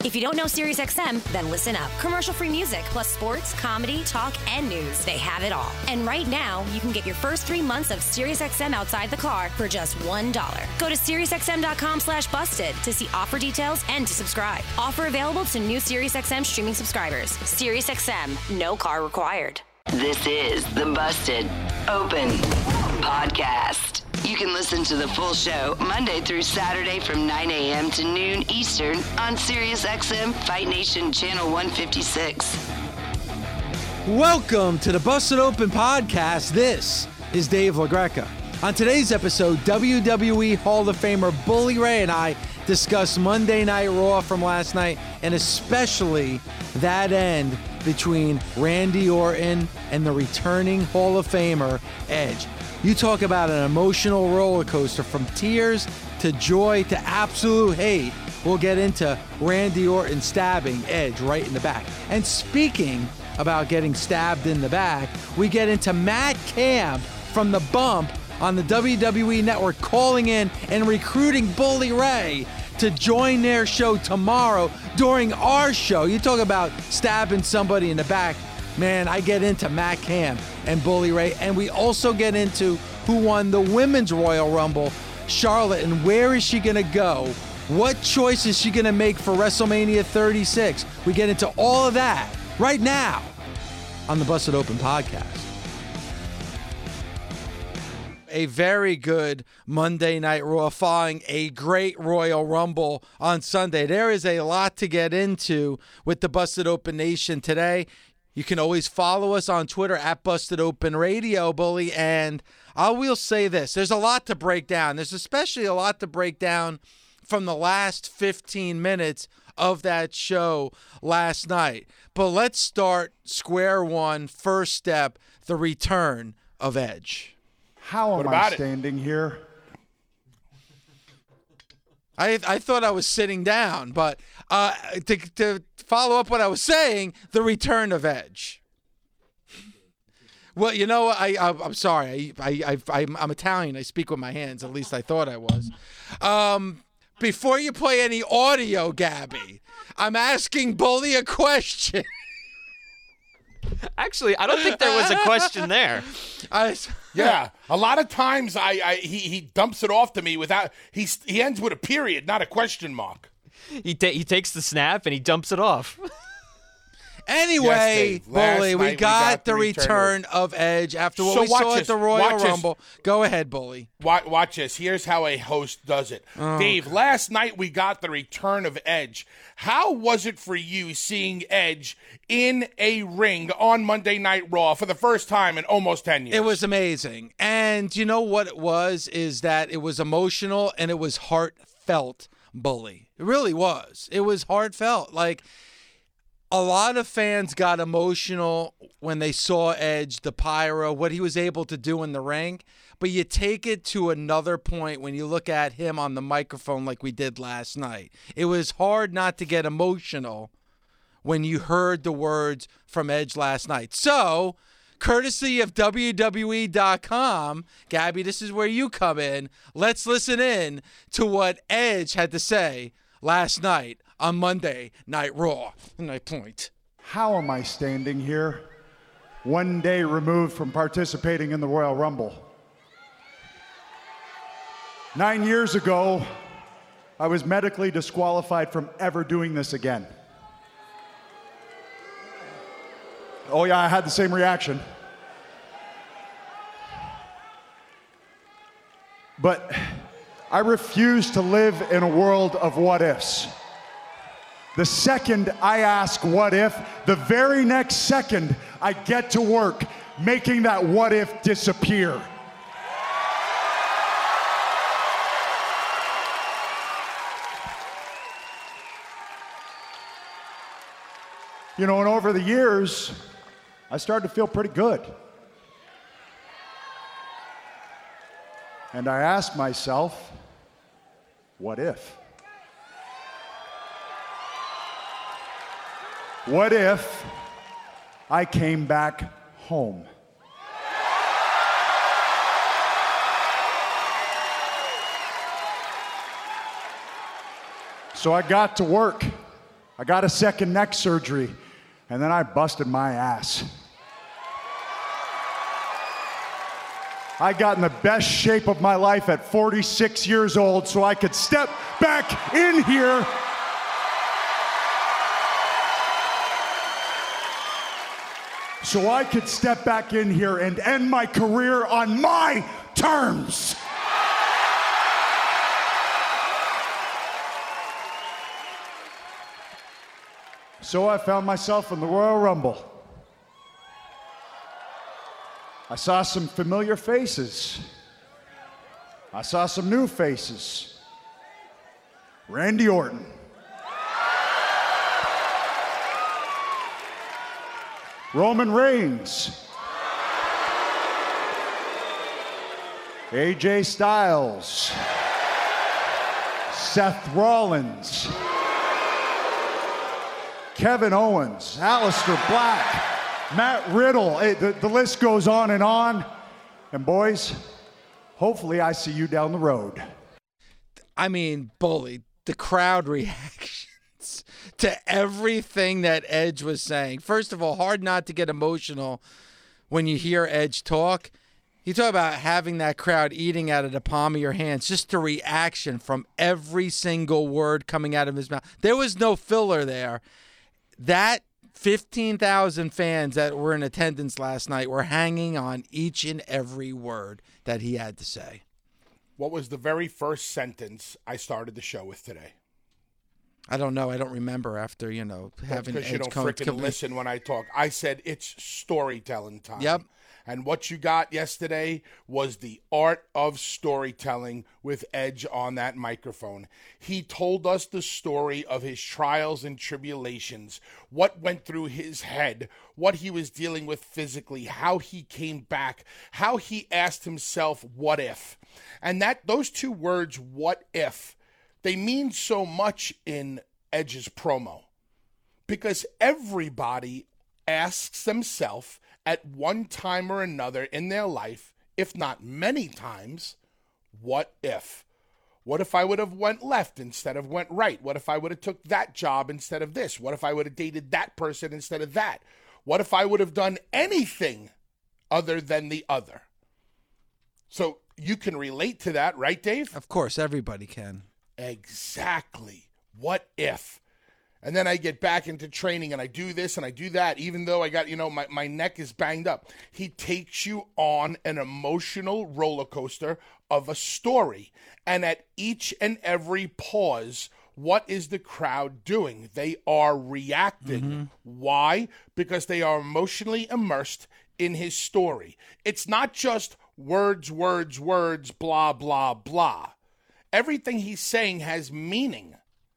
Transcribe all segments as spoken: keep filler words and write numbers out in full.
If you don't know SiriusXM, then listen up. Commercial-free music, plus sports, comedy, talk, and news. They have it all. And right now, you can get your first three months of SiriusXM outside the car for just one dollar. Go to SiriusXM.com slash busted to see offer details and to subscribe. Offer available to new SiriusXM streaming subscribers. SiriusXM, no car required. This is the Busted Open Podcast. You can listen to the full show Monday through Saturday from nine a.m. to noon Eastern on SiriusXM Fight Nation Channel one fifty-six. Welcome to the Busted Open Podcast. This is Dave LaGreca. On today's episode, W W E Hall of Famer Bully Ray and I discuss Monday Night Raw from last night, and especially that end between Randy Orton and the returning Hall of Famer Edge. You talk about an emotional roller coaster from tears to joy to absolute hate. We'll get into Randy Orton stabbing Edge right in the back. And speaking about getting stabbed in the back, we get into Matt Camp from The Bump on the W W E Network calling in and recruiting Bully Ray to join their show tomorrow during our show. You talk about stabbing somebody in the back. Man, I get into Matt Camp and Bully Ray, and we also get into who won the Women's Royal Rumble, Charlotte, and where is she going to go? What choice is she going to make for WrestleMania thirty-six? We get into all of that right now on the Busted Open Podcast. A very good Monday Night Raw following a great Royal Rumble on Sunday. There is a lot to get into with the Busted Open Nation today. You can always follow us on Twitter at Busted Open Radio, Bully, and I will say this. There's a lot to break down. There's especially a lot to break down from the last fifteen minutes of that show last night. But let's start square one, first step, the return of Edge. How am I standing here? I I thought I was sitting down, but uh, to to follow up what I was saying, the return of Edge. Well, you know, I, I I'm sorry, I I, I I'm, I'm Italian. I speak with my hands. At least I thought I was. Um, before you play any audio, Gabby, I'm asking Bully a question. Actually, I don't think there was a question there. I, yeah, a lot of times I, I he he dumps it off to me without he he ends with a period, not a question mark. He ta- he takes the snap and he dumps it off. Anyway, yes, Bully, we got, we got the return, return of Edge after what so we saw this. at the Royal watch Rumble. This. Go ahead, Bully. Watch, watch this. Here's how a host does it. Oh. Dave, last night we got the return of Edge. How was it for you seeing Edge in a ring on Monday Night Raw for the first time in almost ten years? It was amazing. And you know what it was is that it was emotional and it was heartfelt, Bully. It really was. It was heartfelt. Like, a lot of fans got emotional when they saw Edge, the pyro, what he was able to do in the ring. But you take it to another point when you look at him on the microphone like we did last night. It was hard not to get emotional when you heard the words from Edge last night. So, courtesy of W W E dot com, Gabby, this is where you come in. Let's listen in to what Edge had to say last night on Monday Night Raw. And I point. How am I standing here, one day removed from participating in the Royal Rumble? Nine years ago, I was medically disqualified from ever doing this again. Oh yeah, I had the same reaction. But I refuse to live in a world of what ifs. The second I ask what if, the very next second I get to work making that what if disappear. You know, and over the years, I started to feel pretty good. And I asked myself, what if? What if I came back home? So I got to work I got a second neck surgery, and then I busted my ass. I got in the best shape of my life at forty-six years old so I could step back in here so I could step back in here and end my career on my terms. So I found myself in the Royal Rumble. I saw some familiar faces. I saw some new faces. Randy Orton. Roman Reigns. A J Styles. Seth Rollins. Kevin Owens. Aleister Black. Matt Riddle, hey, the, the list goes on and on. And boys, hopefully I see you down the road. I mean, Bully, the crowd reactions to everything that Edge was saying. First of all, hard not to get emotional when you hear Edge talk. You talk about having that crowd eating out of the palm of your hands, just the reaction from every single word coming out of his mouth. There was no filler there. That fifteen thousand fans that were in attendance last night were hanging on each and every word that he had to say. What was the very first sentence I started the show with today? I don't know. I don't remember after, you know, having Because you don't Edge freaking listen when I talk. I said it's storytelling time. Yep. And what you got yesterday was the art of storytelling with Edge on that microphone. He told us the story of his trials and tribulations, what went through his head, what he was dealing with physically, how he came back, how he asked himself, what if? And that those two words, what if, they mean so much in Edge's promo. Because everybody asks themselves at one time or another in their life, if not many times, what if? What if I would have went left instead of went right? What if I would have took that job instead of this? What if I would have dated that person instead of that? What if I would have done anything other than the other? So you can relate to that, right, Dave? Of course, everybody can. Exactly. What if? And then I get back into training and I do this and I do that, even though I got, you know, my, my neck is banged up. He takes you on an emotional roller coaster of a story. And at each and every pause, what is the crowd doing? They are reacting. Mm-hmm. Why? Because they are emotionally immersed in his story. It's not just words, words, words, blah, blah, blah. Everything he's saying has meaning.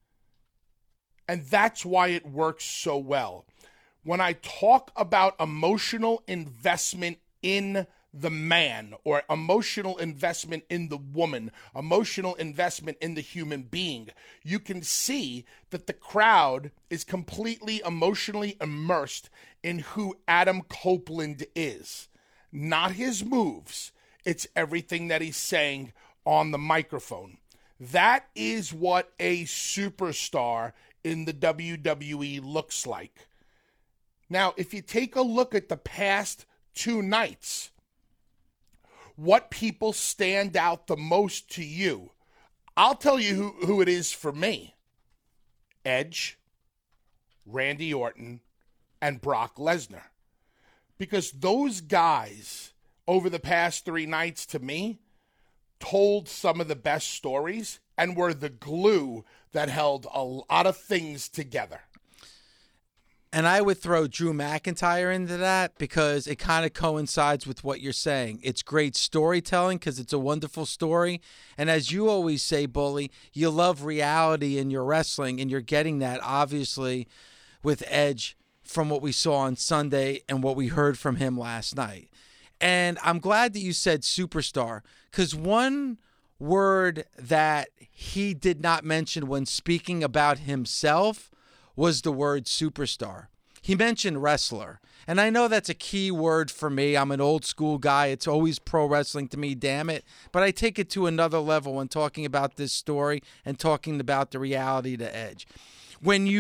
And that's why it works so well. When I talk about emotional investment in the man or emotional investment in the woman, emotional investment in the human being, you can see that the crowd is completely emotionally immersed in who Adam Copeland is. Not his moves. It's everything that he's saying on the microphone. That is what a superstar in the W W E looks like. Now, if you take a look at the past two nights, what people stand out the most to you, I'll tell you who, who it is for me. Edge, Randy Orton, and Brock Lesnar. Because those guys, over the past three nights to me, told some of the best stories and were the glue that held a lot of things together. And I would throw Drew McIntyre into that because it kind of coincides with what you're saying. It's great storytelling because it's a wonderful story. And as you always say, Bully, you love reality in your wrestling, and you're getting that, obviously, with Edge from what we saw on Sunday and what we heard from him last night. And I'm glad that you said superstar, because one word that he did not mention when speaking about himself was the word superstar. He mentioned wrestler. And I know that's a key word for me. I'm an old school guy. It's always pro wrestling to me, damn it. But I take it to another level when talking about this story and talking about the reality to Edge. When you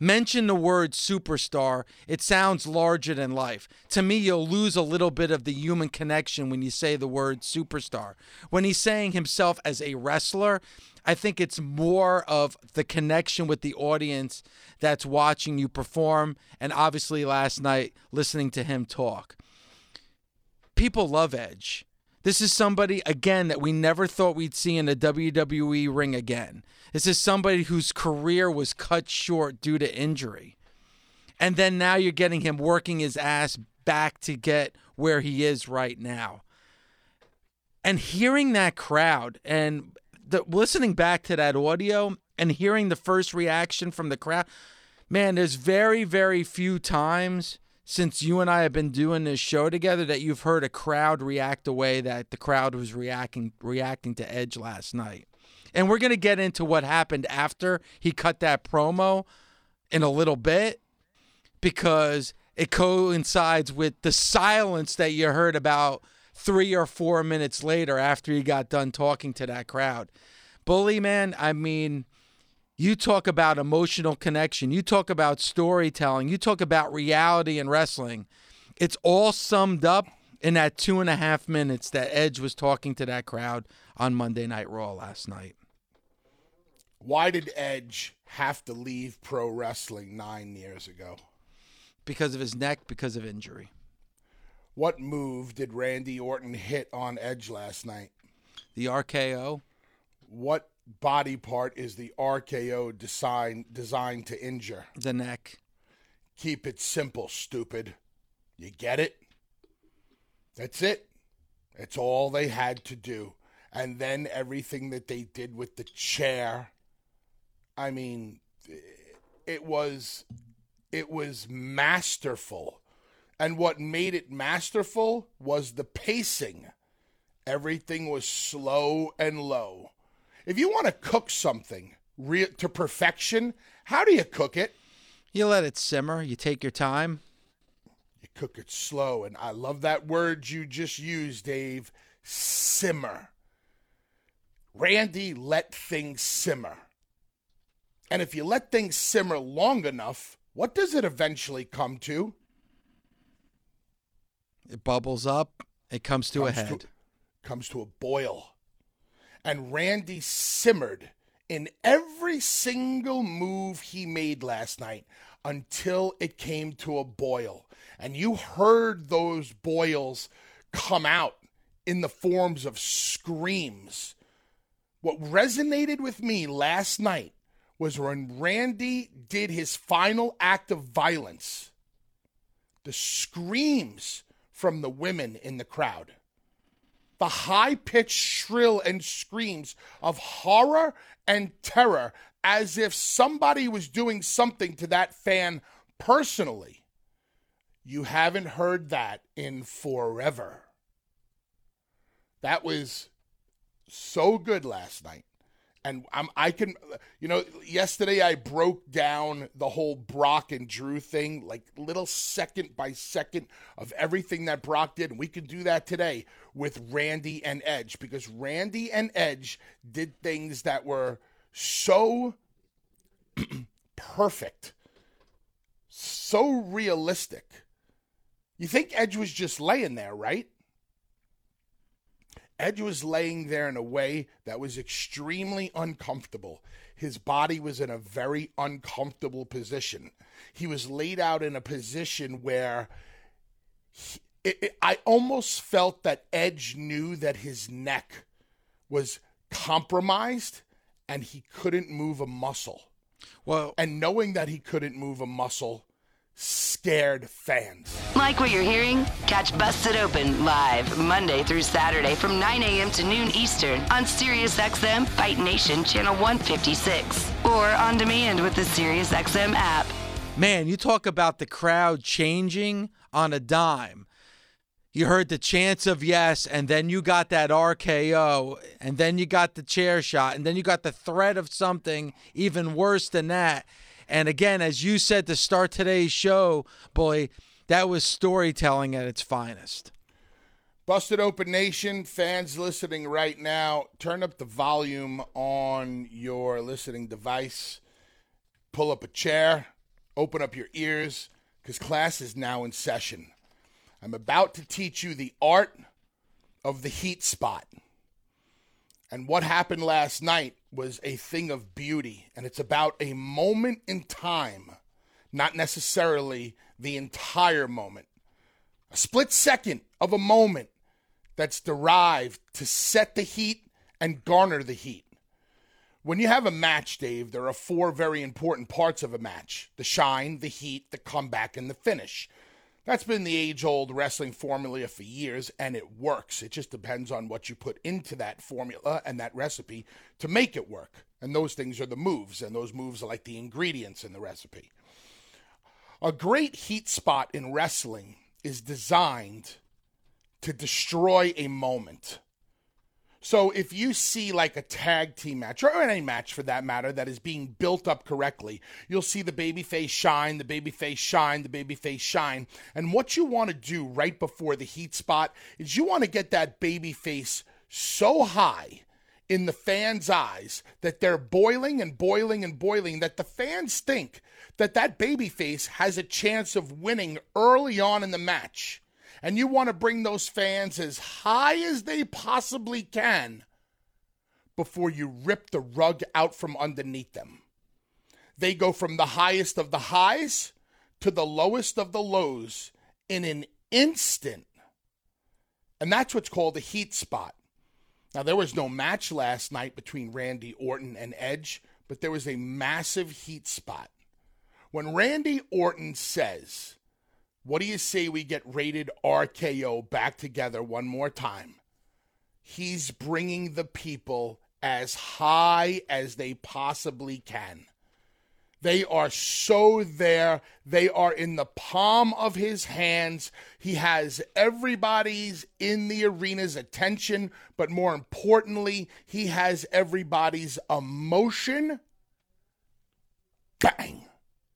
Mention the word superstar, it sounds larger than life. To me, you'll lose a little bit of the human connection when you say the word superstar. When he's saying himself as a wrestler, I think it's more of the connection with the audience that's watching you perform, and obviously last night, listening to him talk. People love Edge. This is somebody, again, that we never thought we'd see in a W W E ring again. This is somebody whose career was cut short due to injury. And then now you're getting him working his ass back to get where he is right now. And hearing that crowd and the, listening back to that audio and hearing the first reaction from the crowd, man, there's very, very few times since you and I have been doing this show together that you've heard a crowd react the way that the crowd was reacting reacting to Edge last night. And we're going to get into what happened after he cut that promo in a little bit, because it coincides with the silence that you heard about three or four minutes later after he got done talking to that crowd. Bully, man, I mean, you talk about emotional connection. You talk about storytelling. You talk about reality in wrestling. It's all summed up in that two and a half minutes that Edge was talking to that crowd on Monday Night Raw last night. Why did Edge have to leave pro wrestling nine years ago? Because of his neck, because of injury. What move did Randy Orton hit on Edge last night? The R K O. What body part is the R K O design, designed to injure? The neck. Keep it simple, stupid. You get it? That's it. That's all they had to do. And then everything that they did with the chair. I mean, it was it was masterful. And what made it masterful was the pacing. Everything was slow and low. If you want to cook something re- to perfection, how do you cook it? You let it simmer. You take your time. You cook it slow. And I love that word you just used, Dave. Simmer. Randy let things simmer. And if you let things simmer long enough, what does it eventually come to? It bubbles up. It comes to comes a head. To, comes to a boil. And Randy simmered in every single move he made last night until it came to a boil. And you heard those boils come out in the forms of screams. What resonated with me last night was when Randy did his final act of violence. The screams from the women in the crowd. The high-pitched shrill and screams of horror and terror as if somebody was doing something to that fan personally. You haven't heard that in forever. That was so good last night. And I'm, I can, you know, yesterday I broke down the whole Brock and Drew thing, like little second by second of everything that Brock did. And we can do that today with Randy and Edge, because Randy and Edge did things that were so perfect, so realistic. You think Edge was just laying there, right? Edge was laying there in a way that was extremely uncomfortable. His body was in a very uncomfortable position. He was laid out in a position where he, it, it, I almost felt that Edge knew that his neck was compromised and he couldn't move a muscle. Well, and knowing that he couldn't move a muscle scared fans. Like what you're hearing? Catch Busted Open live Monday through Saturday from nine a.m. to noon Eastern on SiriusXM Fight Nation Channel one fifty-six or on demand with the SiriusXM app. man, you talk about the crowd changing on a dime. You heard the chants of yes, and then you got that R K O, and then you got the chair shot, and then you got the threat of something even worse than that. And again, as you said to start today's show, boy, that was storytelling at its finest. Busted Open Nation, fans listening right now, turn up the volume on your listening device. Pull up a chair, open up your ears, because class is now in session. I'm about to teach you the art of the heat spot. And what happened last night was a thing of beauty, and it's about a moment in time, not necessarily the entire moment. A split second of a moment that's derived to set the heat and garner the heat. When you have a match, Dave, there are four very important parts of a match: the shine, the heat, the comeback, and the finish. That's been the age-old wrestling formula for years, and it works. It just depends on what you put into that formula and that recipe to make it work. And those things are the moves, and those moves are like the ingredients in the recipe. A great heat spot in wrestling is designed to destroy a moment. So if you see like a tag team match, or any match for that matter, that is being built up correctly, you'll see the babyface shine, the babyface shine, the babyface shine. And what you want to do right before the heat spot is you want to get that babyface so high in the fans' eyes that they're boiling and boiling and boiling, that the fans think that that babyface has a chance of winning early on in the match. And you want to bring those fans as high as they possibly can before you rip the rug out from underneath them. They go from the highest of the highs to the lowest of the lows in an instant. And that's what's called a heat spot. Now, there was no match last night between Randy Orton and Edge, but there was a massive heat spot. When Randy Orton says, "What do you say we get rated R K O back together one more time?" he's bringing the people as high as they possibly can. They are so there. They are in the palm of his hands. He has everybody's in the arena's attention, but more importantly, he has everybody's emotion. Bang!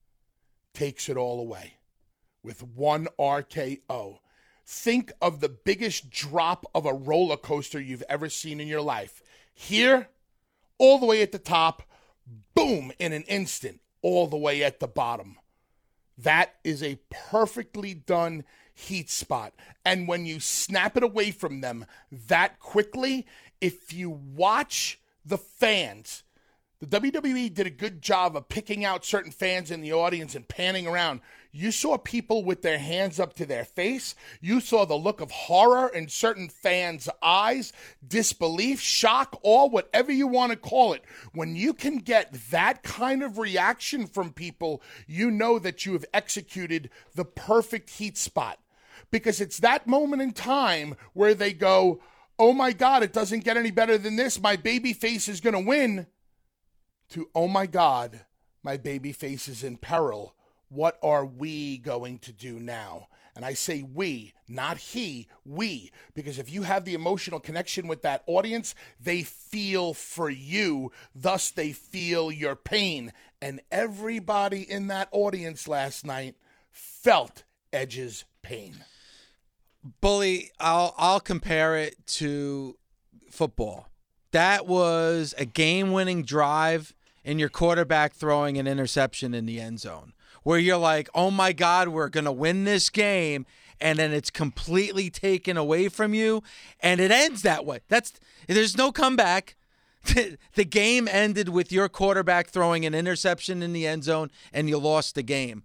Takes it all away with one R K O. Think of the biggest drop of a roller coaster you've ever seen in your life. Here, all the way at the top, boom, in an instant, all the way at the bottom. That is a perfectly done heat spot. And when you snap it away from them that quickly, if you watch the fans, the W W E did a good job of picking out certain fans in the audience and panning around. You saw people with their hands up to their face. You saw the look of horror in certain fans' eyes, disbelief, shock, all whatever you want to call it. When you can get that kind of reaction from people, you know that you have executed the perfect heat spot. Because it's that moment in time where they go, "Oh my God, it doesn't get any better than this. My baby face is going to win." To, "Oh my God, my baby face is in peril. What are we going to do now?" And I say we, not he, we. Because if you have the emotional connection with that audience, they feel for you. Thus, they feel your pain. And everybody in that audience last night felt Edge's pain. Bully, I'll I'll compare it to football. That was a game-winning drive and your quarterback throwing an interception in the end zone, where you're like, "Oh my God, we're going to win this game," and then it's completely taken away from you, and it ends that way. That's there's no comeback. The game ended with your quarterback throwing an interception in the end zone, and you lost the game.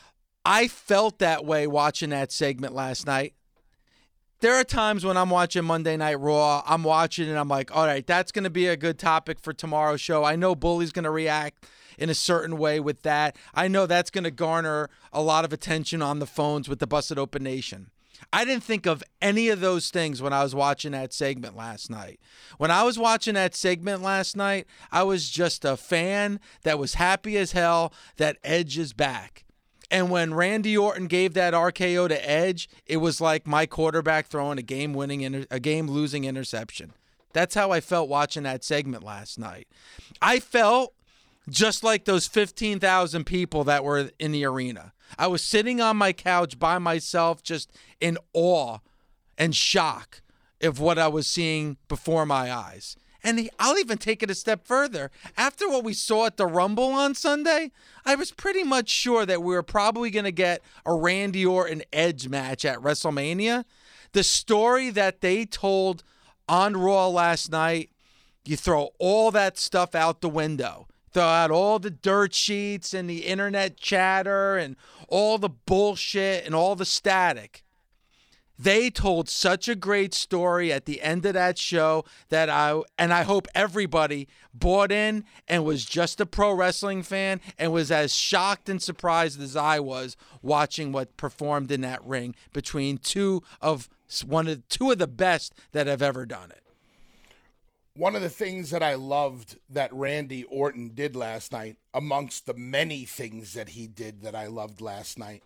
I felt that way watching that segment last night. There are times when I'm watching Monday Night Raw, I'm watching and I'm like, all right, that's going to be a good topic for tomorrow's show. I know Bully's going to react in a certain way with that. I know that's going to garner a lot of attention on the phones with the Busted Open Nation. I didn't think of any of those things when I was watching that segment last night. When I was watching that segment last night, I was just a fan that was happy as hell that Edge is back. And when Randy Orton gave that R K O to Edge, it was like my quarterback throwing a game-winning, inter- a game-losing interception. That's how I felt watching that segment last night. I felt just like those fifteen thousand people that were in the arena. I was sitting on my couch by myself, just in awe and shock of what I was seeing before my eyes. And he, I'll even take it a step further. After what we saw at the Rumble on Sunday, I was pretty much sure that we were probably going to get a Randy Orton Edge match at WrestleMania. The story that they told on Raw last night, you throw all that stuff out the window. Throw out all the dirt sheets and the internet chatter and all the bullshit and all the static. They told such a great story at the end of that show that I, and I hope everybody bought in and was just a pro wrestling fan and was as shocked and surprised as I was watching what performed in that ring between two of one of two of the best that have ever done it. One of the things that I loved that Randy Orton did last night, amongst the many things that he did that I loved last night,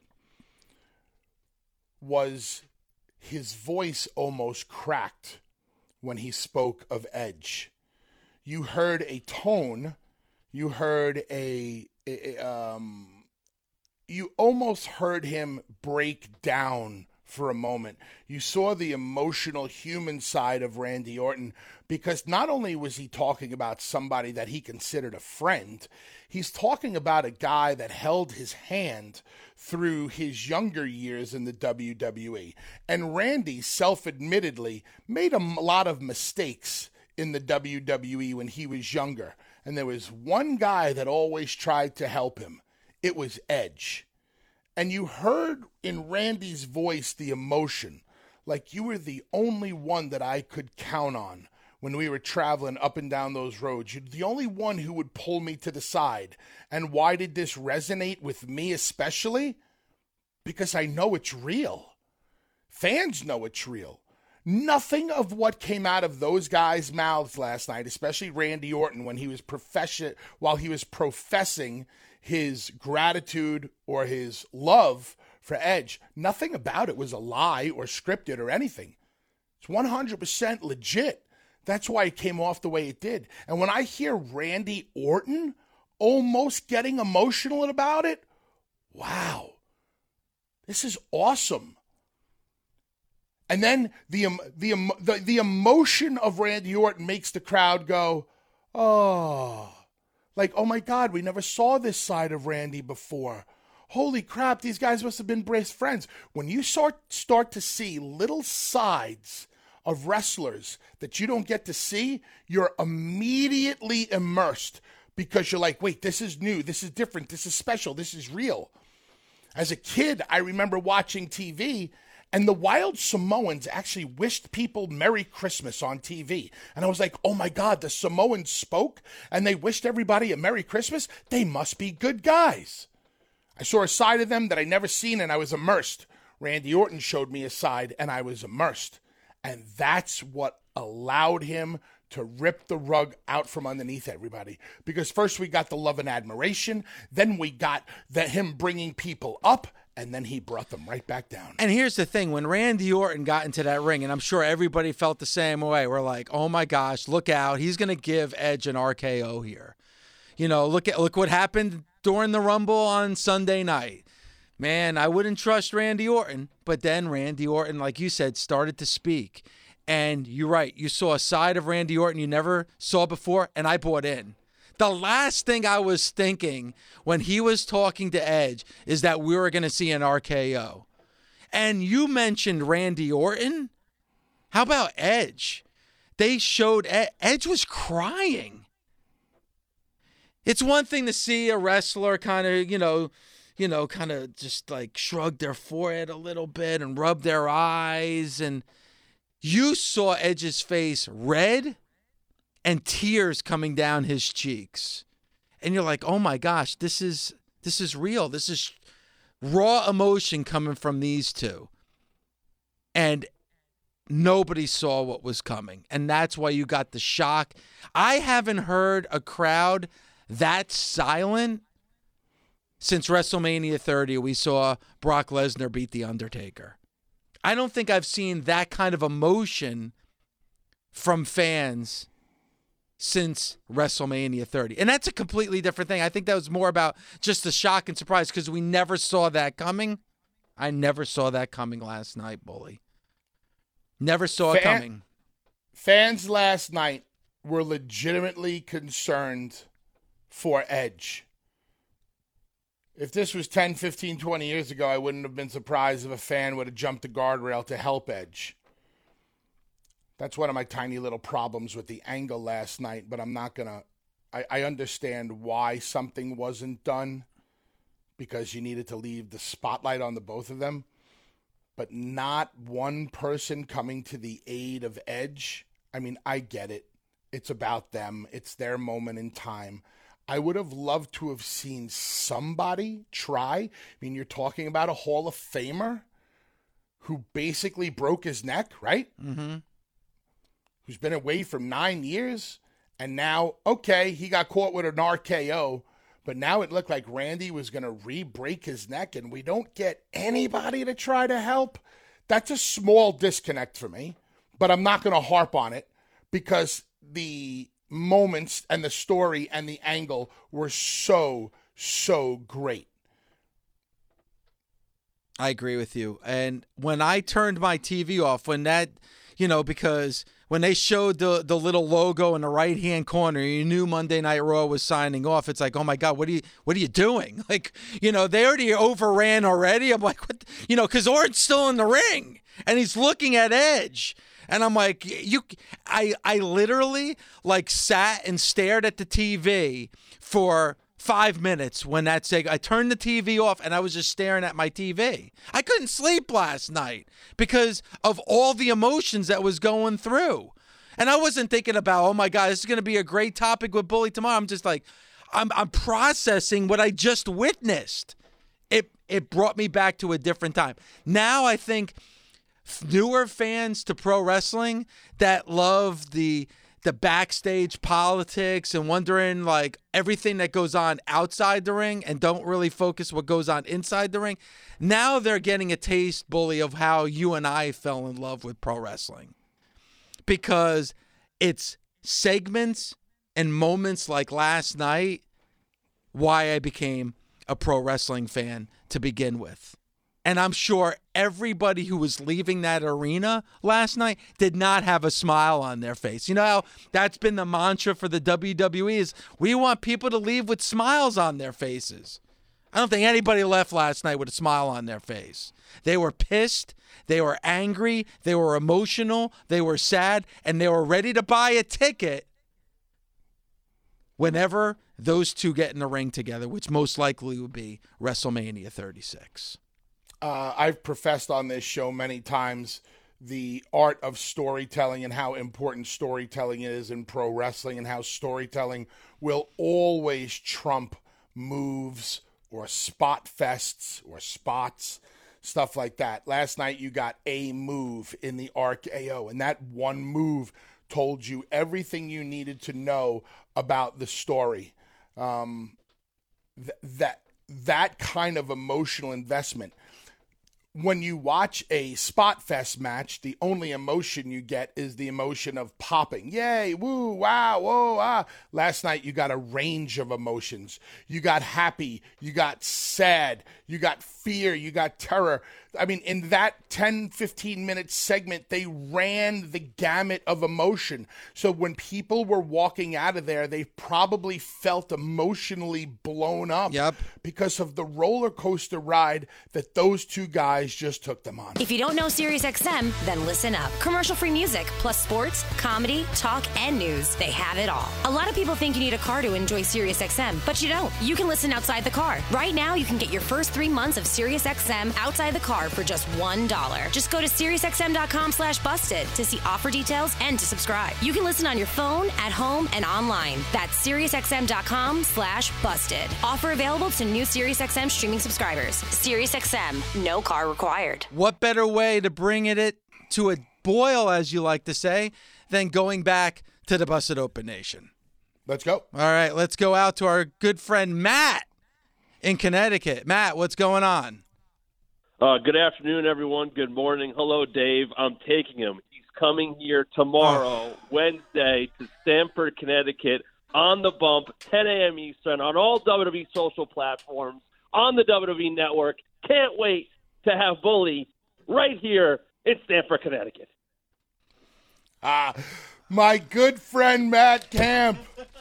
was his voice almost cracked when he spoke of Edge. You heard a tone, you heard a, a um, you almost heard him break down for a moment. You saw the emotional human side of Randy Orton, because not only was he talking about somebody that he considered a friend, he's talking about a guy that held his hand through his younger years in the W W E. And Randy, self-admittedly, made a lot of mistakes in the W W E when he was younger. And there was one guy that always tried to help him. It was Edge. And you heard in Randy's voice the emotion, like you were the only one that I could count on when we were traveling up and down those roads. You're the only one who would pull me to the side. And why did this resonate with me especially? Because I know it's real. Fans know it's real. Nothing of what came out of those guys' mouths last night, especially Randy Orton, when he was profession, while he was professing his gratitude or his love for Edge, nothing about it was a lie or scripted or anything. It's one hundred percent legit. That's why it came off the way it did. And when I hear Randy Orton almost getting emotional about it, wow, this is awesome. And then the, the, the, the emotion of Randy Orton makes the crowd go, oh, like, oh my God, we never saw this side of Randy before. Holy crap, these guys must have been best friends. When you start, start to see little sides of wrestlers that you don't get to see, you're immediately immersed because you're like, wait, this is new, this is different, this is special, this is real. As a kid, I remember watching T V, and the Wild Samoans actually wished people Merry Christmas on T V. And I was like, oh my God, the Samoans spoke and they wished everybody a Merry Christmas? They must be good guys. I saw a side of them that I never seen and I was immersed. Randy Orton showed me a side and I was immersed. And that's what allowed him to rip the rug out from underneath everybody. Because first we got the love and admiration, then we got the, him bringing people up, and then he brought them right back down. And here's the thing. When Randy Orton got into that ring, and I'm sure everybody felt the same way, we're like, oh my gosh, look out. He's going to give Edge an R K O here. You know, look at look what happened during the Rumble on Sunday night. Man, I wouldn't trust Randy Orton. But then Randy Orton, like you said, started to speak. And you're right. You saw a side of Randy Orton you never saw before, and I bought in. The last thing I was thinking when he was talking to Edge is that we were going to see an R K O. And you mentioned Randy Orton. How about Edge? They showed Ed- Edge was crying. It's one thing to see a wrestler kind of, you know, you know, kind of just like shrug their forehead a little bit and rub their eyes. And you saw Edge's face red and tears coming down his cheeks. And you're like, oh my gosh, this is this is real. This is raw emotion coming from these two. And nobody saw what was coming. And that's why you got the shock. I haven't heard a crowd that silent since WrestleMania thirty. We saw Brock Lesnar beat The Undertaker. I don't think I've seen that kind of emotion from fans since WrestleMania thirty. And that's a completely different thing. I think that was more about just the shock and surprise because we never saw that coming. I never saw that coming last night, Bully. Never saw Fan- it coming. Fans last night were legitimately concerned for Edge. If this was ten, fifteen, twenty years ago, I wouldn't have been surprised if a fan would have jumped the guardrail to help Edge. That's one of my tiny little problems with the angle last night, but I'm not going to... I understand why something wasn't done, because you needed to leave the spotlight on the both of them, but not one person coming to the aid of Edge. I mean, I get it. It's about them. It's their moment in time. I would have loved to have seen somebody try. I mean, you're talking about a Hall of Famer who basically broke his neck, right? Mm-hmm. Who's been away for nine years. And now, okay, he got caught with an R K O, but now it looked like Randy was going to re-break his neck, and we don't get anybody to try to help. That's a small disconnect for me, but I'm not going to harp on it because the moments and the story and the angle were so, so great. I agree with you. And when I turned my T V off, when that, you know, because when they showed the the little logo in the right hand corner, you knew Monday Night Raw was signing off. It's like, oh my God, what are you what are you doing? Like, you know, they already overran already. I'm like, what? You know, because Orton's still in the ring and he's looking at Edge. And I'm like, you, I, I literally like sat and stared at the T V for five minutes when that seg- I turned the T V off and I was just staring at my T V. I couldn't sleep last night because of all the emotions that was going through. And I wasn't thinking about, oh my God, this is going to be a great topic with Bully tomorrow. I'm just like, I'm, I'm processing what I just witnessed. It, it brought me back to a different time. Now I think newer fans to pro wrestling that love the the backstage politics and wondering like everything that goes on outside the ring and don't really focus what goes on inside the ring. Now they're getting a taste, Bully, of how you and I fell in love with pro wrestling, because it's segments and moments like last night why I became a pro wrestling fan to begin with. And I'm sure everybody who was leaving that arena last night did not have a smile on their face. You know how that's been the mantra for the W W E is we want people to leave with smiles on their faces. I don't think anybody left last night with a smile on their face. They were pissed, they were angry, they were emotional, they were sad, and they were ready to buy a ticket whenever those two get in the ring together, which most likely would be WrestleMania thirty-six. Uh, I've professed on this show many times the art of storytelling and how important storytelling is in pro wrestling and how storytelling will always trump moves or spot fests or spots, stuff like that. Last night you got a move in the R K O, and that one move told you everything you needed to know about the story. Um, th- that that kind of emotional investment. When you watch a Spot Fest match, the only emotion you get is the emotion of popping. Yay, woo, wow, whoa, ah. Last night you got a range of emotions. You got happy, you got sad, you got fear, you got terror. I mean, in that ten, fifteen minute segment, they ran the gamut of emotion. So when people were walking out of there, they probably felt emotionally blown up Yep. because of the roller coaster ride that those two guys just took them on. If you don't know SiriusXM, then listen up. Commercial-free music, plus sports, comedy, talk, and news. They have it all. A lot of people think you need a car to enjoy SiriusXM, but you don't. You can listen outside the car. Right now, you can get your first three months of SiriusXM outside the car for just one dollar. Just go to SiriusXM.com slash busted to see offer details and to subscribe. You can listen on your phone, at home, and online. That's SiriusXM.com slash busted. Offer available to new SiriusXM streaming subscribers. SiriusXM, no car required. What better way to bring it, it to a boil, as you like to say, than going back to the Busted Open Nation? Let's go. All right, let's go out to our good friend Matt in Connecticut. Matt, what's going on? Uh, good afternoon, everyone. Good morning. Hello, Dave. I'm taking him. He's coming here tomorrow, oh. Wednesday, to Stamford, Connecticut, on the bump, ten a.m. Eastern, on all W W E social platforms, on the W W E Network. Can't wait to have Bully right here in Stamford, Connecticut. Ah, My good friend Matt Camp.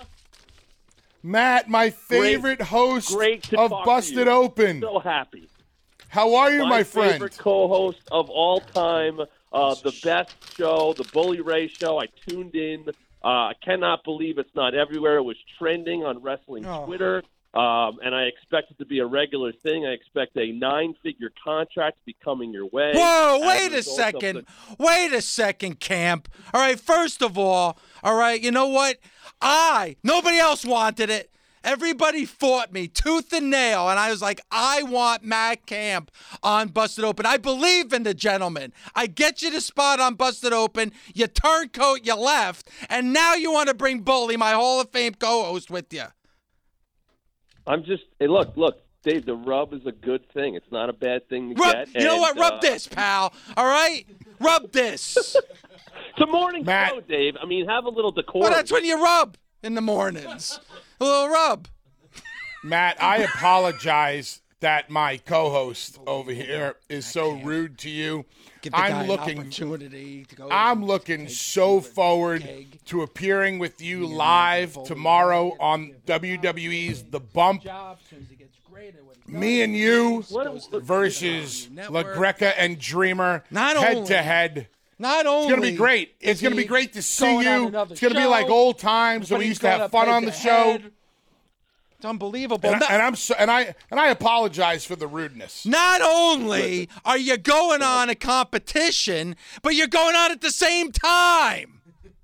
Matt, my favorite Great- host great to of talk to Busted you. Open. So happy. How are you, my, My friend? favorite co-host of all time, uh, the best show, the Bully Ray Show. I tuned in. Uh, I cannot believe it's not everywhere. It was trending on wrestling Oh. Twitter, um, and I expect it to be a regular thing. I expect a nine-figure contract to be coming your way. Whoa, as wait a result of second. the- Wait a second, Camp. All right, first of all, all right, you know what? I, nobody else wanted it. Everybody fought me tooth and nail, and I was like, I want Matt Camp on Busted Open. I believe in the gentleman. I get you the spot on Busted Open. You turncoat, you left, and now you want to bring Bully, my Hall of Fame co-host, with you. I'm just hey, look, look, Dave. The rub is a good thing. It's not a bad thing to Rub, get. you know and, what? Rub uh, this, pal. All right? Rub this. It's a morning Matt. show, Dave. I mean, have a little decorum. Well, that's when you rub in the mornings. A little rub. Matt, I apologize that my co-host over here is so rude to you. Give the guy I'm an looking opportunity to go. I'm looking so forward keg. to appearing with you live tomorrow on W W E's The Bump. Me and you versus LaGreca and Dreamer Not head only- to head. Not only It's going to be great. It's is going to be he great to see going on you. another It's going to be show, like old times when but we he's used to have gonna fun head on the to show. head. It's unbelievable. And, not, I, and I'm so, and I and I apologize for the rudeness. not only are you going on a competition, but you're going on at the same time.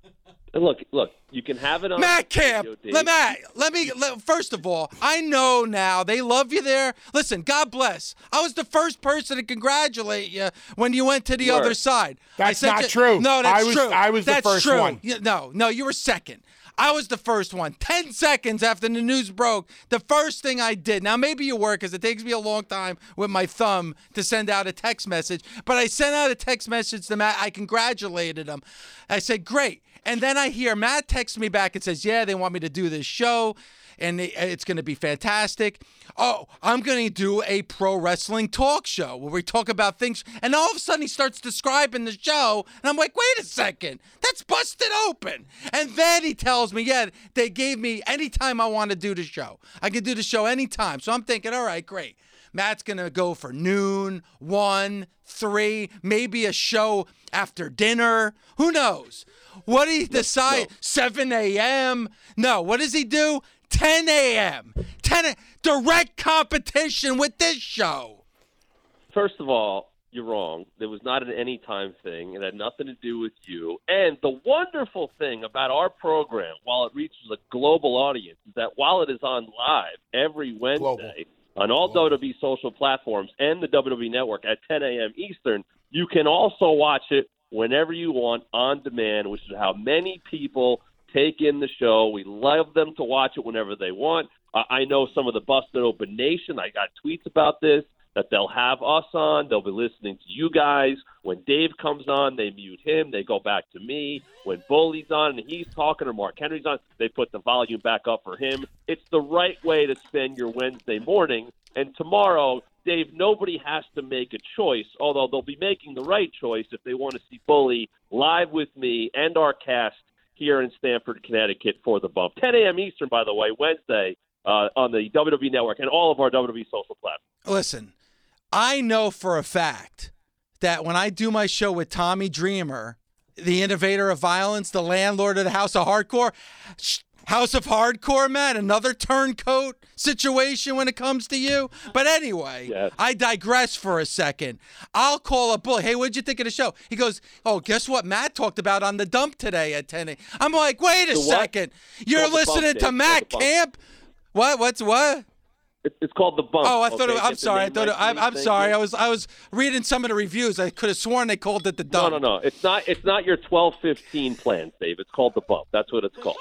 And look, look. You can have it on Matt radio, Camp, Dave. let, Matt, let me, let, first of all, I know now they love you there. Listen, God bless. I was the first person to congratulate you when you went to the Sure. other side. I That's sent not you- true. No, that's I was- true. I was the That's first true. one. Yeah, no, no, you were second. I was the first one. Ten seconds after the news broke, the first thing I did. Now, maybe you were because it takes me a long time with my thumb to send out a text message. But I sent out a text message to Matt. I congratulated him. I said, great. And then I hear Matt text me back and says, yeah, they want me to do this show, and it's going to be fantastic. Oh, I'm going to do a pro wrestling talk show where we talk about things. And all of a sudden he starts describing the show, and I'm like, wait a second, that's Busted Open. And then he tells me, yeah, they gave me anytime I want to do the show. I can do the show anytime. So I'm thinking, all right, great. Matt's going to go for noon, one, three, maybe a show after dinner. Who knows? What did he decide? no. seven a.m.? No, what does he do? ten a.m. ten a- direct competition with this show. First of all, you're wrong. There was not an anytime thing. It had nothing to do with you. And the wonderful thing about our program, while it reaches a global audience, is that while it is on live every Wednesday Global. on all W W E social platforms and the W W E Network at ten a.m. Eastern, you can also watch it whenever you want on demand, which is how many people take in the show. We love them to watch it whenever they want. Uh, I know some of the Busted Open Nation, I got tweets about this, that they'll have us on. They'll be listening to you guys. When Dave comes on, they mute him. They go back to me. When Bully's on and he's talking or Mark Henry's on, they put the volume back up for him. It's the right way to spend your Wednesday morning. And tomorrow, Dave, nobody has to make a choice, although they'll be making the right choice if they want to see Bully live with me and our cast here in Stamford, Connecticut for the Bump. ten a.m. Eastern, by the way, Wednesday uh, on the W W E Network and all of our W W E social platforms. Listen, I know for a fact that when I do my show with Tommy Dreamer, the innovator of violence, the landlord of the House of Hardcore, sh- House of Hardcore, Matt, another turncoat situation when it comes to you. But anyway, Yes. I digress for a second. I'll call a bully. Hey, what'd you think of the show? He goes, oh, guess what Matt talked about on the dump today at ten a.m. I'm like, wait a The what? second. You're Called the listening bump, to Dave. Matt Called the bump. Camp? What? What's what? It- It's called the Bump. Oh, I thought. okay? It, I'm Get the sorry. I name thought. It, right, I'm, please. I'm Thank sorry. you. I was. I was reading some of the reviews. I could have sworn they called it the No, dump. no, no. It's not. It's not your twelve fifteen plan, Dave. It's called the Bump. That's what it's called.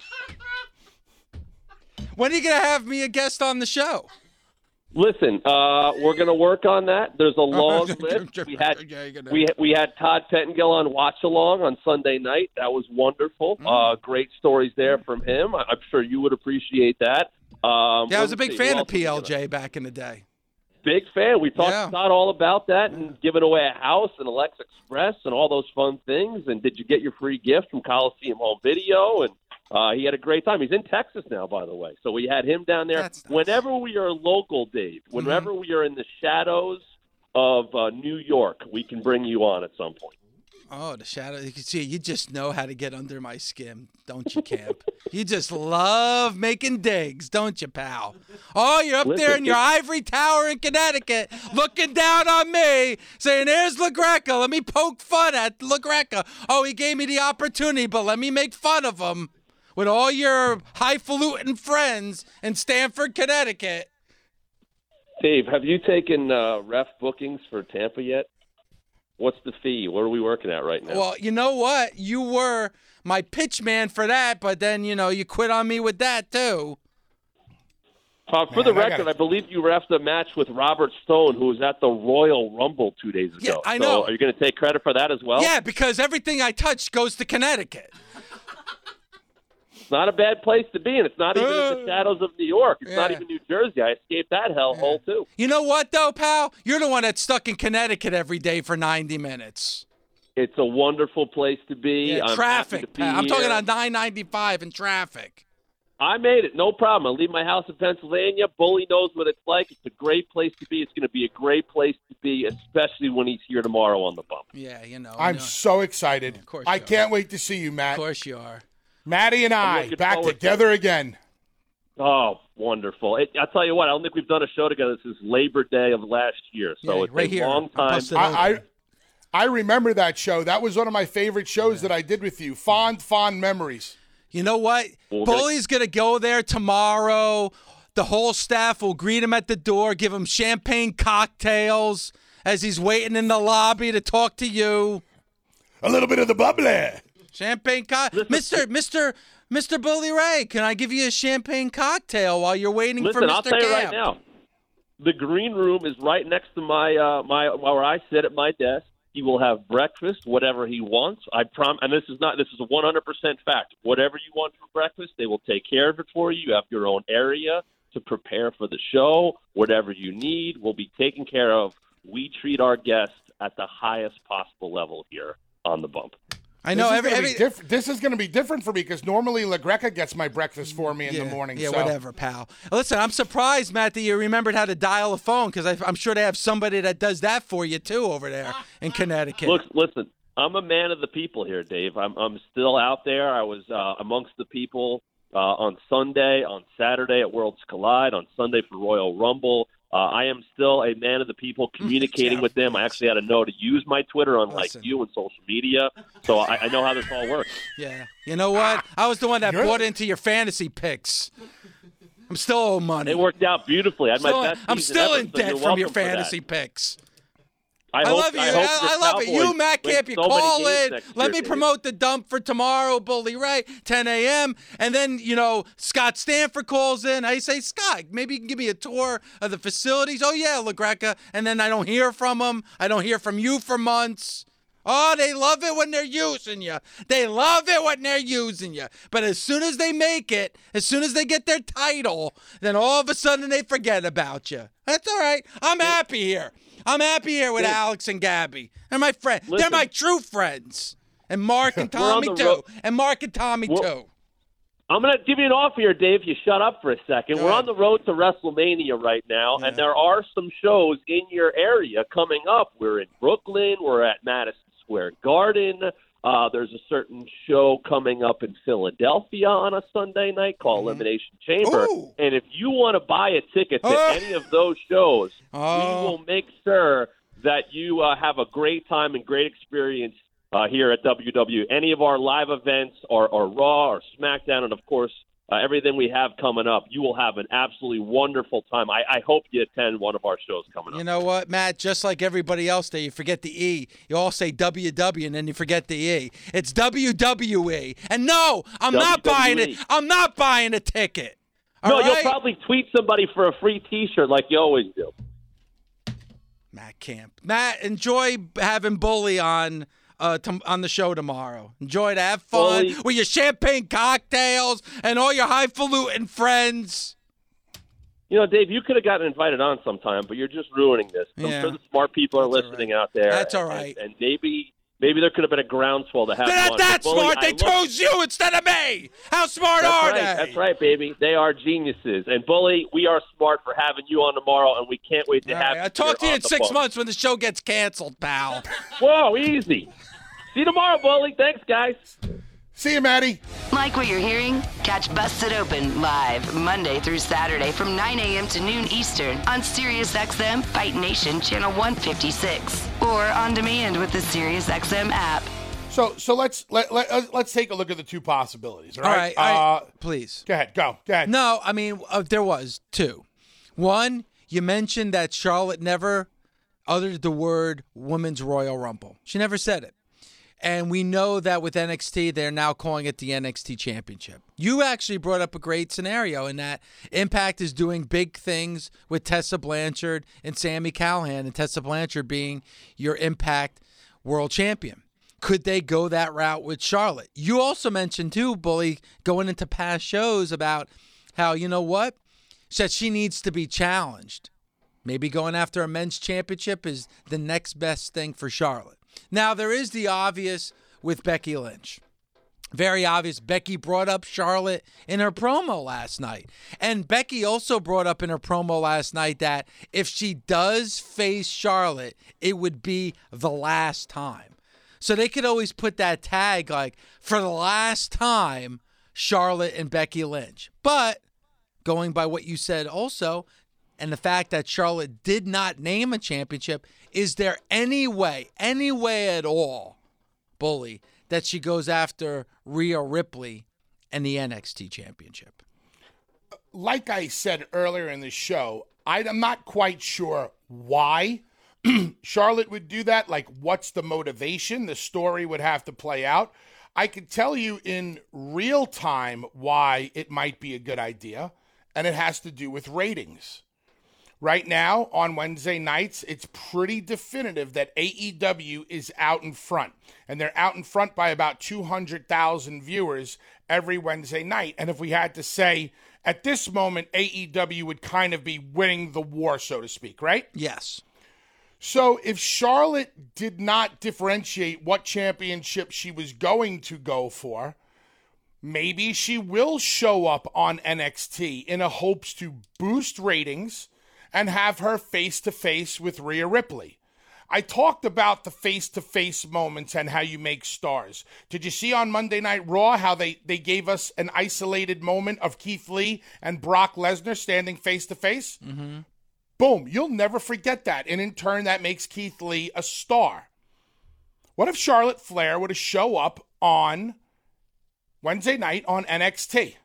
When are you gonna have me a guest on the show? Listen, uh, we're going to work on that. There's a long list. We had Yeah, you're gonna- we we had Todd Pettengill on Watch Along on Sunday night. That was wonderful. Mm. Uh, great stories there from him. I- I'm sure you would appreciate that. Um, Yeah, I was a let's big see, fan who of else is P L gonna- J back in the day. Big fan. We talked Yeah. to Todd all about that and giving away a house and Alexa Express and all those fun things. And did you get your free gift from Coliseum Home Video? And uh, he had a great time. He's in Texas now, by the way. So we had him down there. That's nice. Whenever we are local, Dave, whenever Mm-hmm. we are in the shadows of uh, New York, we can bring you on at some point. Oh, the shadow. You can see you just know how to get under my skin, don't you, Camp? You just love making digs, don't you, pal? Oh, you're up Listen, there in your it's- ivory tower in Connecticut looking down on me, saying, there's LaGreca. Let me poke fun at LaGreca. Oh, he gave me the opportunity, but let me make fun of him with all your highfalutin friends in Stamford, Connecticut. Dave, have you taken uh, ref bookings for Tampa yet? What's the fee? What are we working at right now? Well, you know what? You were my pitch man for that, but then, you know, you quit on me with that, too. Uh, for Man, the I record, gotta- I believe you refed a match with Robert Stone, who was at the Royal Rumble two days ago. Yeah, I So know. are you going to take credit for that as well? Yeah, because everything I touch goes to Connecticut. It's not a bad place to be, and it's not even in the Uh, shadows of New York. It's not yeah. even New Jersey. I escaped that hellhole, too. You know what, though, pal? You're the one that's stuck in Connecticut every day for ninety minutes. It's a wonderful place to be. Yeah, I'm happy to traffic, be pal. I'm talking here. on nine ninety-five in traffic. I made it. No problem. I leave my house in Pennsylvania. Bully knows what it's like. It's a great place to be. It's going to be a great place to be, especially when he's here tomorrow on the bump. Yeah, you know. I'm you know. so excited. of course I you are. can't wait to see you, Matt. Of course you are. Maddie and I looking back forward to together again. Oh, wonderful. It, I'll tell you what, I don't think we've done a show together since Labor Day of last year. So Yeah, it's right a here. long I'll time. post it I, over. I I remember that show. That was one of my favorite shows that I did with you. Fond, fond memories. You know what? Well, Bully's going to go there tomorrow. The whole staff will greet him at the door, give him champagne cocktails as he's waiting in the lobby to talk to you. A little bit of the bubbly. Champagne cocktail. Mister Mister Mister Bully Ray, can I give you a champagne cocktail while you're waiting for Listen, Mister I'll tell you right Camp? now, the green room is right next to my uh, my where I sit at my desk. He will have breakfast, whatever he wants. I prom, and this is not this is a one hundred percent fact. Whatever you want for breakfast, they will take care of it for you. You have your own area to prepare for the show. Whatever you need will be taken care of. We treat our guests at the highest possible level here on the bump. I know this is every, gonna every be diff- This is going to be different for me because normally LaGreca gets my breakfast for me in yeah, the morning. Yeah, so. whatever, pal. Listen, I'm surprised, Matt, that you remembered how to dial a phone because I'm sure they have somebody that does that for you too over there in Connecticut. Look, listen, I'm a man of the people here, Dave. I'm I'm still out there. I was uh, amongst the people uh, on Sunday, on Saturday at Worlds Collide, on Sunday for Royal Rumble. Uh, I am still a man of the people, communicating Yeah. with them. I actually had to know to use my Twitter, unlike Listen. you and social media. So I, I know how this all works. Yeah. You know what? I was the one that You're- bought into your fantasy picks. I'm still owed money. It worked out beautifully. I had Still- my best I'm season still ever, in so debt you're from your welcome for that. fantasy picks. I, I hope, love you. I, I, hope I the love it. You, Cowboys Matt win Camp, you so many call games in. next Let year, me Dave. promote the dump for tomorrow, Bully Ray, ten a.m. And then, you know, Scott Stanford calls in. I say, Scott, maybe you can give me a tour of the facilities. Oh, yeah, LaGreca. And then I don't hear from him. I don't hear from you for months. Oh, they love it when they're using you. They love it when they're using you. But as soon as they make it, as soon as they get their title, then all of a sudden they forget about you. That's all right. I'm happy here. I'm happy here with Yeah. Alex and Gabby. They're my friends. They're Listen. my true friends. And Mark and We're on Tommy the too. ro- And Mark and Tommy We're- too. I'm going to give you an offer here, Dave. If you shut up for a second. Go We're ahead. on the road to WrestleMania right now, Yeah. and there are some shows in your area coming up. We're in Brooklyn. We're at Madison Square Garden. Uh, there's a certain show coming up in Philadelphia on a Sunday night called Elimination Chamber. Ooh. And if you want to buy a ticket to Oh. any of those shows, Oh. we will make sure that you uh, have a great time and great experience uh, here at W W. Any of our live events or, or Raw or SmackDown, and, of course, uh, everything we have coming up, you will have an absolutely wonderful time. I, I hope you attend one of our shows coming up. You know what, Matt? Just like everybody else there, you forget the E. You all say W W and then you forget the E. It's W W E. And no, I'm not buying W W E. it. I'm not buying a ticket. All no, right? you'll probably tweet somebody for a free T-shirt like you always do. Matt Camp. Matt, enjoy having Bully on uh, t- on the show tomorrow. Enjoy to have fun Bully. with your champagne cocktails and all your highfalutin friends. You know, Dave, you could have gotten invited on sometime, but you're just ruining this. I'm Yeah. sure the smart people are That's listening all right. out there. That's all and- right. And, and maybe maybe there could have been a groundswell to have They're you not on. that But, Bully, smart. I They love- chose you instead of me. How smart That's are right. they? That's right, baby. They are geniuses. And, Bully, we are smart for having you on tomorrow, and we can't wait to All have right, you I'll talk to here you on in the six bump. months when the show gets canceled, pal. Whoa, easy. See you tomorrow, Bully. Thanks, guys. See you, Maddie. Like what you're hearing? Catch Busted Open live Monday through Saturday from nine a.m. to noon Eastern on SiriusXM Fight Nation Channel one fifty-six or on demand with the SiriusXM app. So so let's let, let uh, let's take a look at the two possibilities. All All right. right, all right, Uh, please. go ahead. Go. Go ahead. No, I mean, uh, there was two. One, you mentioned that Charlotte never uttered the word Women's Royal Rumble. She never said it. And we know that with N X T, they're now calling it the N X T Championship. You actually brought up a great scenario in that Impact is doing big things with Tessa Blanchard and Sami Callihan, and Tessa Blanchard being your Impact World Champion. Could they go that route with Charlotte? You also mentioned, too, Bully, going into past shows about how, you know what, that she needs to be challenged. Maybe going after a men's championship is the next best thing for Charlotte. Now, there is the obvious with Becky Lynch. Very obvious. Becky brought up Charlotte in her promo last night. And Becky also brought up in her promo last night that if she does face Charlotte, it would be the last time. So they could always put that tag like, for the last time, Charlotte and Becky Lynch. But going by what you said also, and the fact that Charlotte did not name a championship, is there any way, any way at all, Bully, that she goes after Rhea Ripley and the N X T championship? Like I said earlier in the show, I'm not quite sure why Charlotte would do that. Like, what's the motivation? The story would have to play out. I could tell you in real time why it might be a good idea, and it has to do with ratings. Right now, on Wednesday nights, it's pretty definitive that A E W is out in front. And they're out in front by about two hundred thousand viewers every Wednesday night. And if we had to say, at this moment, A E W would kind of be winning the war, so to speak, right? Yes. So if Charlotte did not differentiate what championship she was going to go for, maybe she will show up on N X T in a hopes to boost ratings and have her face-to-face with Rhea Ripley. I talked about the face-to-face moments and how you make stars. Did you see on Monday Night Raw how they, they gave us an isolated moment of Keith Lee and Brock Lesnar standing face-to-face? Mm-hmm. Boom, you'll never forget that. And in turn, that makes Keith Lee a star. What if Charlotte Flair were to show up on Wednesday night on N X T?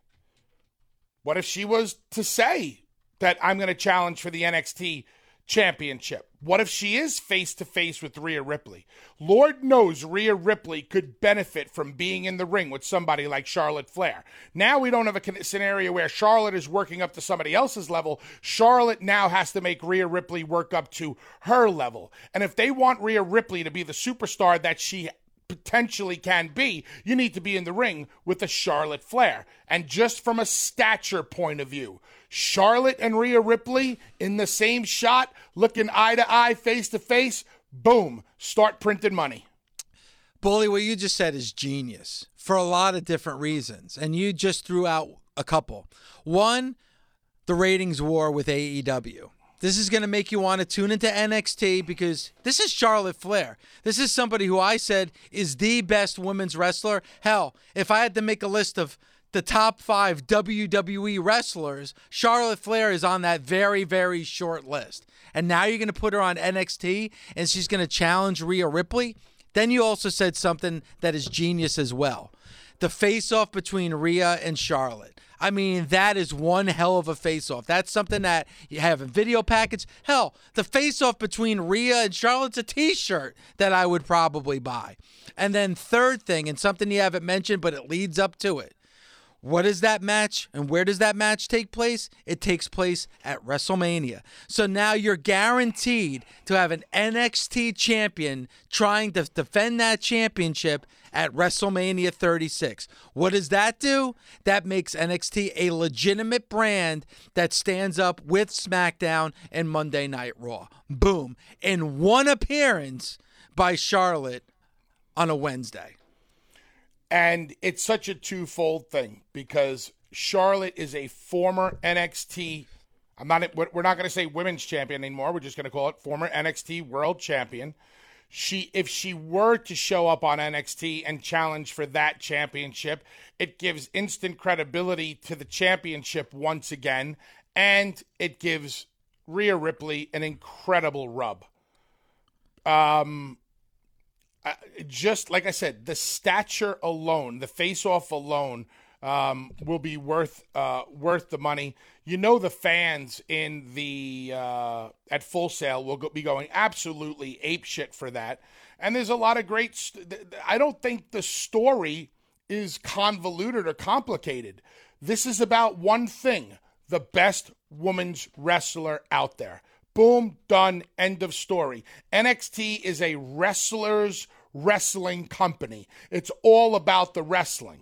What if she was to say that I'm going to challenge for the N X T championship? What if she is face-to-face with Rhea Ripley? Lord knows Rhea Ripley could benefit from being in the ring with somebody like Charlotte Flair. Now we don't have a scenario where Charlotte is working up to somebody else's level. Charlotte now has to make Rhea Ripley work up to her level. And if they want Rhea Ripley to be the superstar that she potentially can be, you need to be in the ring with a Charlotte Flair. And just from a stature point of view, Charlotte and Rhea Ripley in the same shot, looking eye to eye, face to face, boom, start printing money. Bully, what you just said is genius for a lot of different reasons. And you just threw out a couple. One, the ratings war with A E W. This is going to make you want to tune into N X T because this is Charlotte Flair. This is somebody who I said is the best women's wrestler. Hell, if I had to make a list of the top five W W E wrestlers, Charlotte Flair is on that very, very short list. And now you're going to put her on N X T and she's going to challenge Rhea Ripley. Then you also said something that is genius as well. The face-off between Rhea and Charlotte. I mean, that is one hell of a face-off. That's something that you have in video package. Hell, the face-off between Rhea and Charlotte's a t-shirt that I would probably buy. And then third thing, and something you haven't mentioned, but it leads up to it. What is that match and where does that match take place? It takes place at WrestleMania. So now you're guaranteed to have an N X T champion trying to defend that championship at WrestleMania thirty-six. What does that do? That makes N X T a legitimate brand that stands up with SmackDown and Monday Night Raw. Boom. In one appearance by Charlotte on a Wednesday. And it's such a twofold thing because Charlotte is a former N X T, I'm not, we're not going to say women's champion anymore. We're just going to call it former N X T world champion. She, if she were to show up on N X T and challenge for that championship, it gives instant credibility to the championship once again, and it gives Rhea Ripley an incredible rub. Um, uh, just like I said, the stature alone, the face-off alone, um, will be worth uh, worth the money. You know, the fans in the uh, at Full Sail will go, be going absolutely apeshit for that. And there's a lot of great. St- I don't think the story is convoluted or complicated. This is about one thing: the best women's wrestler out there. Boom, done, end of story. N X T is a wrestlers wrestling company. It's all about the wrestling.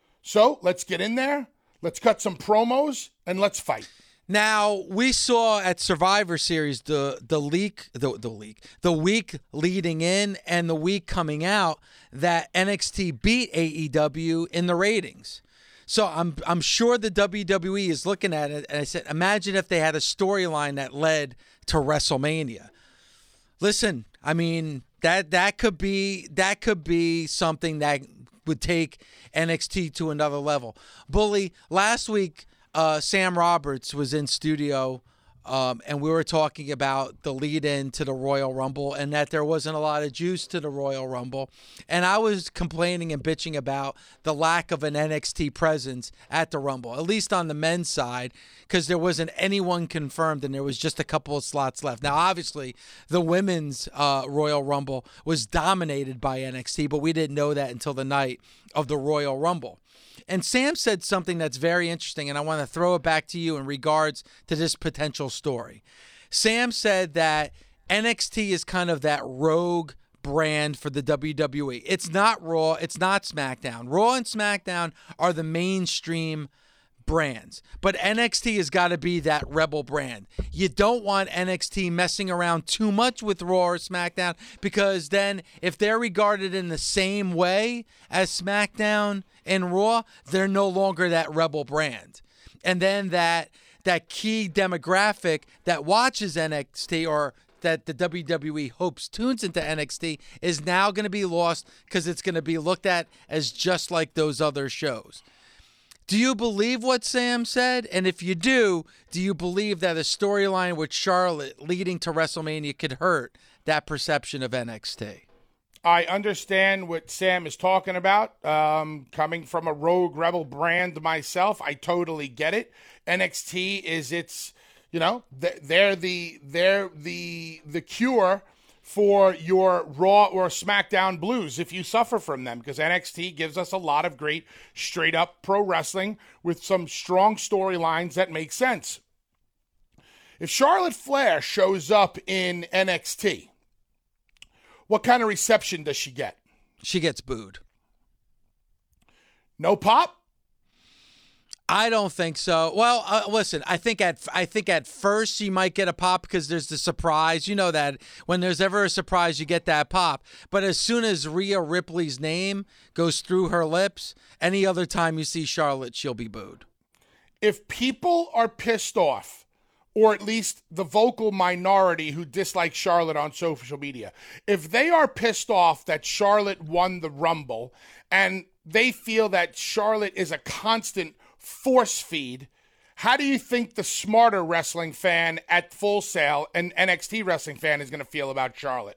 So let's get in there, let's cut some promos, and let's fight. Now, we saw at Survivor Series the the leak, the, the leak, the week leading in and the week coming out that N X T beat A E W in the ratings. So I'm I'm sure the W W E is looking at it, and I said, imagine if they had a storyline that led to WrestleMania. Listen, I mean that that could be that could be something that would take N X T to another level. Bully, last week uh, Sam Roberts was in studio. Um, and we were talking about the lead-in to the Royal Rumble and that there wasn't a lot of juice to the Royal Rumble. And I was complaining and bitching about the lack of an N X T presence at the Rumble, at least on the men's side, because there wasn't anyone confirmed and there was just a couple of slots left. Now, obviously, the women's uh, Royal Rumble was dominated by N X T, but we didn't know that until the night of the Royal Rumble. And Sam said something that's very interesting, and I want to throw it back to you in regards to this potential story. Sam said that N X T is kind of that rogue brand for the W W E. It's not Raw. It's not SmackDown. Raw and SmackDown are the mainstream brands, but N X T has got to be that rebel brand. You don't want N X T messing around too much with Raw or SmackDown, because then if they're regarded in the same way as SmackDown and Raw, they're no longer that rebel brand. And then that that key demographic that watches N X T, or that the W W E hopes tunes into N X T, is now going to be lost because it's going to be looked at as just like those other shows. Do you believe what Sam said? And if you do, do you believe that a storyline with Charlotte leading to WrestleMania could hurt that perception of N X T? I understand what Sam is talking about. Um, coming from a rogue rebel brand myself, I totally get it. N X T is its, you know, they're the they're the the cure for your Raw or SmackDown blues if you suffer from them, because N X T gives us a lot of great straight up pro wrestling with some strong storylines that make sense. If Charlotte Flair shows up in N X T, what kind of reception does she get? She gets booed. No pop? I don't think so. Well, uh, listen, I think at I think at first she might get a pop because there's the surprise. You know that when there's ever a surprise, you get that pop. But as soon as Rhea Ripley's name goes through her lips, any other time you see Charlotte, she'll be booed. If people are pissed off, or at least the vocal minority who dislike Charlotte on social media, if they are pissed off that Charlotte won the Rumble and they feel that Charlotte is a constant force feed, how do you think the smarter wrestling fan at Full Sail and N X T wrestling fan is going to feel about Charlotte?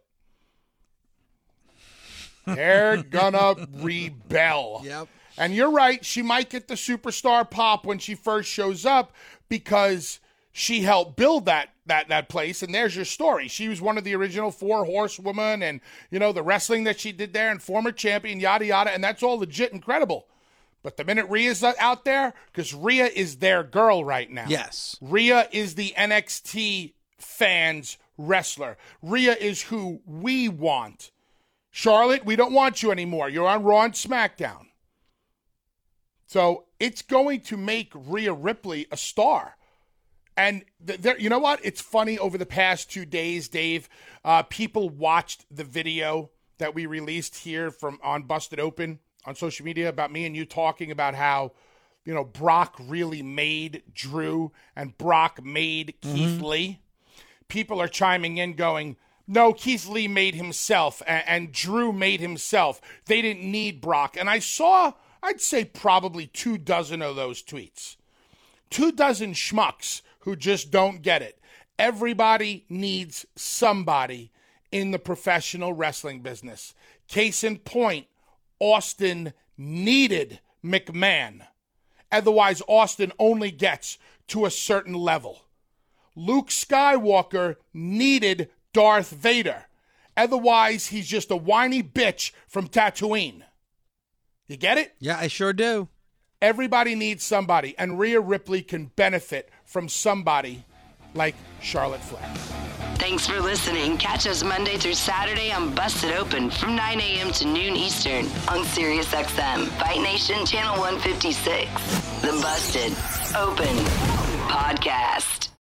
They're gonna rebel. Yep. And you're right, she might get the superstar pop when she first shows up because she helped build that that that place, and there's your story. She was one of the original four horsewomen, and you know the wrestling that she did there, and former champion, yada yada, and that's all legit incredible. But the minute Rhea's out there, because Rhea is their girl right now. Yes. Rhea is the N X T fans wrestler. Rhea is who we want. Charlotte, we don't want you anymore. You're on Raw and SmackDown. So it's going to make Rhea Ripley a star. And th- there, you know what? It's funny, over the past two days, Dave, uh, people watched the video that we released here from on Busted Open on social media about me and you talking about how, you know, Brock really made Drew and Brock made mm-hmm. Keith Lee. People are chiming in going, no, Keith Lee made himself and, and Drew made himself. They didn't need Brock. And I saw, I'd say probably two dozen of those tweets. Two dozen schmucks who just don't get it. Everybody needs somebody in the professional wrestling business. Case in point, Austin needed McMahon. Otherwise, Austin only gets to a certain level. Luke Skywalker needed Darth Vader. Otherwise, he's just a whiny bitch from Tatooine. You get it? Yeah, I sure do. Everybody needs somebody, and Rhea Ripley can benefit from somebody like Charlotte Flair. Thanks for listening. Catch us Monday through Saturday on Busted Open from nine a.m. to noon Eastern on Sirius X M, Fight Nation Channel one fifty-six. The Busted Open Podcast.